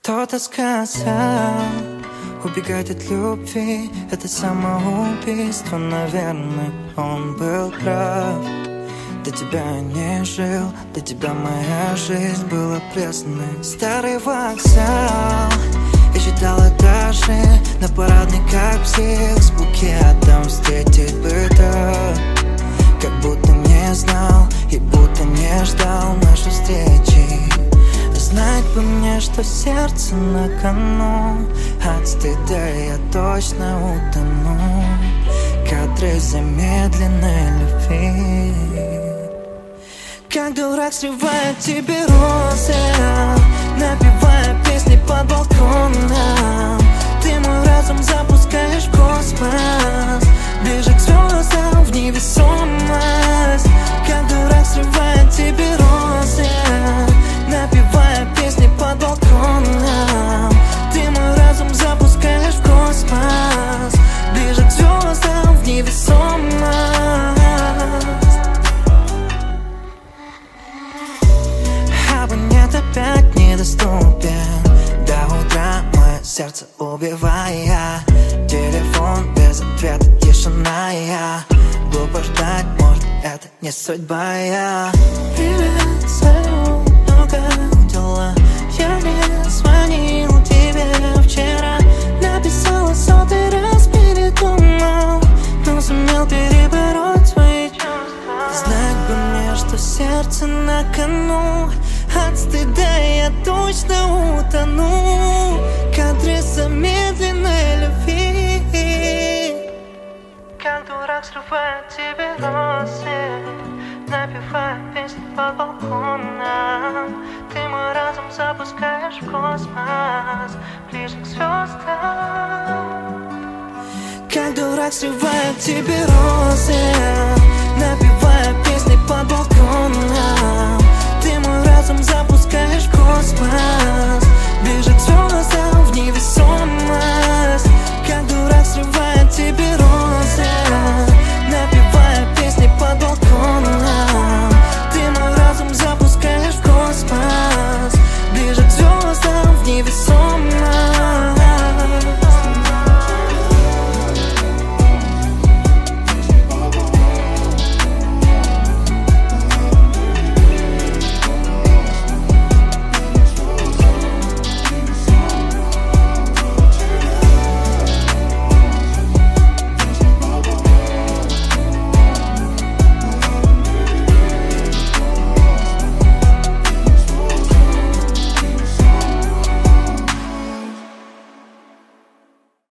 Кто-то сказал, убегать от любви — это самоубийство. Наверное, он был прав. До тебя я не жил, до тебя моя жизнь была пресной. Старый вокзал, я читал этажи на парадной, как псих, с букетом встретить бы так. Как будто не знал и будто не ждал нашей встречи. Знать бы мне, что сердце на кону, от стыда я точно утону. Кадры замедленной любви. Как дурак срывает тебе розы, напевая песни под балконом. Ты мой разум запускаешь в космос, ближе к звездам, в невесомость. Как дурак срывает тебе розы, напевая песни под балконом. Ты мой разум запускаешь в космос, ближе к звездам, в невесомость. Абонент опять недоступен. До утра мое сердце убивая. Телефон без ответа, тишина я. Глупо ждать, может это не судьба я. Привет, салют, ну как дела? Я не звонил тебе вчера. Написала сотый раз, передумал, но сумел перебороть свои чувства. Знать бы мне, что сердце на кону, от стыда я точно утону. Кадры замедленной любви. Как дурак срывает тебе розы, напевая песни под балконом. Ты мой разум запускаешь в космос, ближе к звездам. Как дурак срывает тебе розы, напевая песни под балконом. Ты мой разум запускаешь в космос,